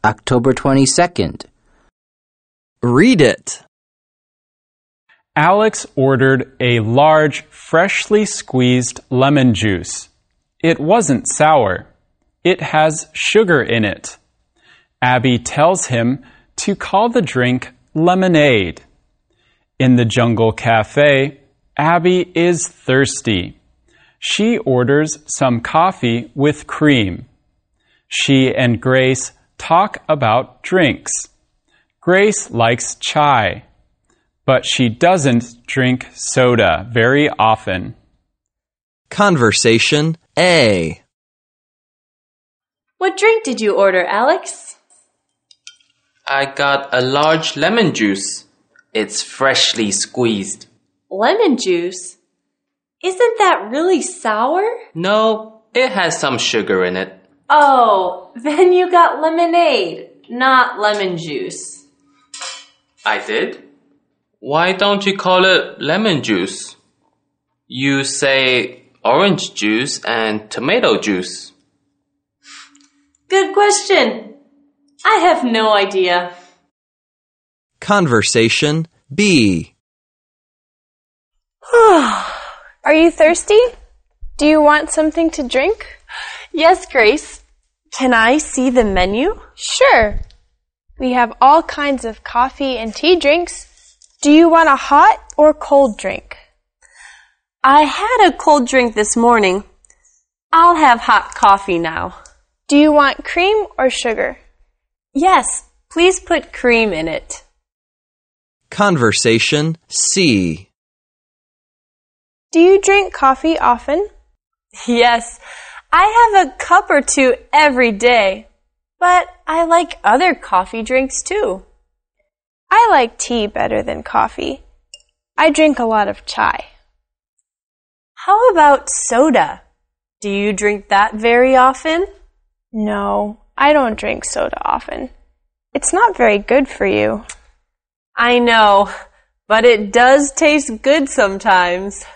October 22nd. Read it. Alex ordered a large, freshly squeezed lemon juice. It wasn't sour. It has sugar in it. Abby tells him to call the drink lemonade. In the Jungle Cafe, Abby is thirsty. She orders some coffee with cream. She and Grace talk about drinks. Grace likes chai, but she doesn't drink soda very often. Conversation A. What drink did you order, Alex? I got a large lemon juice. It's freshly squeezed. Lemon juice? Isn't that really sour? No, it has some sugar in it. Oh, then you got lemonade, not lemon juice. I did? Why don't you call it lemon juice? You say orange juice and tomato juice. Good question. I have no idea. Conversation B. Are you thirsty? Do you want something to drink? Yes, Grace. Can I see the menu? Sure. We have all kinds of coffee and tea drinks. Do you want a hot or cold drink? I had a cold drink this morning. I'll have hot coffee now. Do you want cream or sugar? Yes, please put cream in it. Conversation C. Do you drink coffee often? Yes, I have a cup or two every day, but I like other coffee drinks too. I like tea better than coffee. I drink a lot of chai. How about soda? Do you drink that very often? No, I don't drink soda often. It's not very good for you. I know, but it does taste good sometimes.